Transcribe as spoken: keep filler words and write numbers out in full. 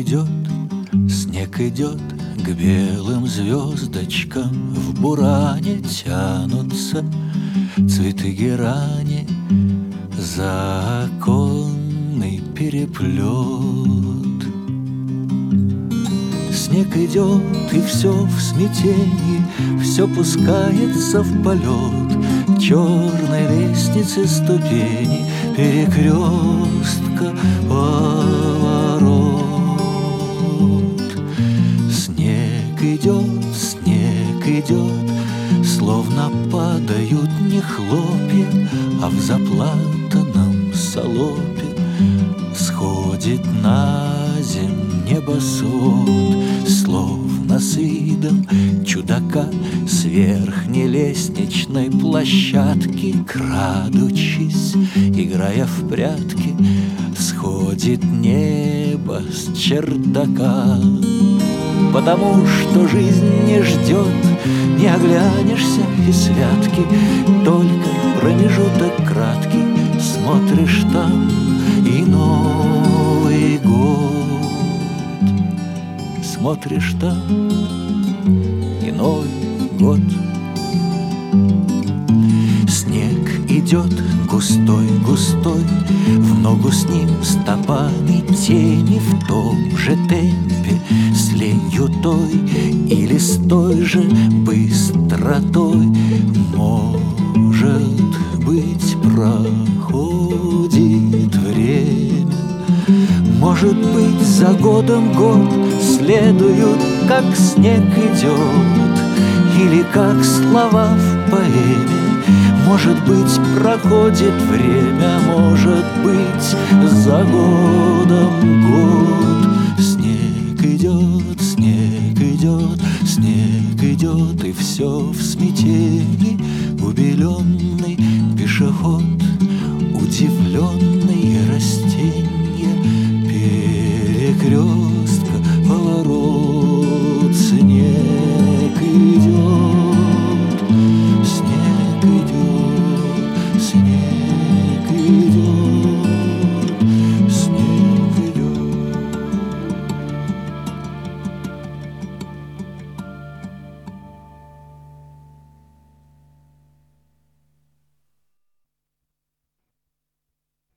идет, снег идет, к белым звездочкам в буране тянутся цветы герани, за оконный переплет. Снег идет, и все в смятении, все пускается в полет черной лестницы ступени, перекрестка, поворот. Снег идет, снег идет, словно падают не хлопья, а в заплатанном салопе сходит на земь небосвод, словно с видом чудака с верхней лестничной площадки, крадучись, играя в прятки, сходит небо с чердака. Потому что жизнь не ждет, не оглянешься и святки, только промежуток краткий, смотришь там и Новый год. Смотришь там и Новый год. Снег идет густой-густой, в ногу с ним стопами тени в том же темпе, с ленью той или с той же быстротой. Может быть, проходит время, может быть, за годом год следуют, как снег идет, или как слова в поэме. Может быть, проходит время, может быть, за годом год.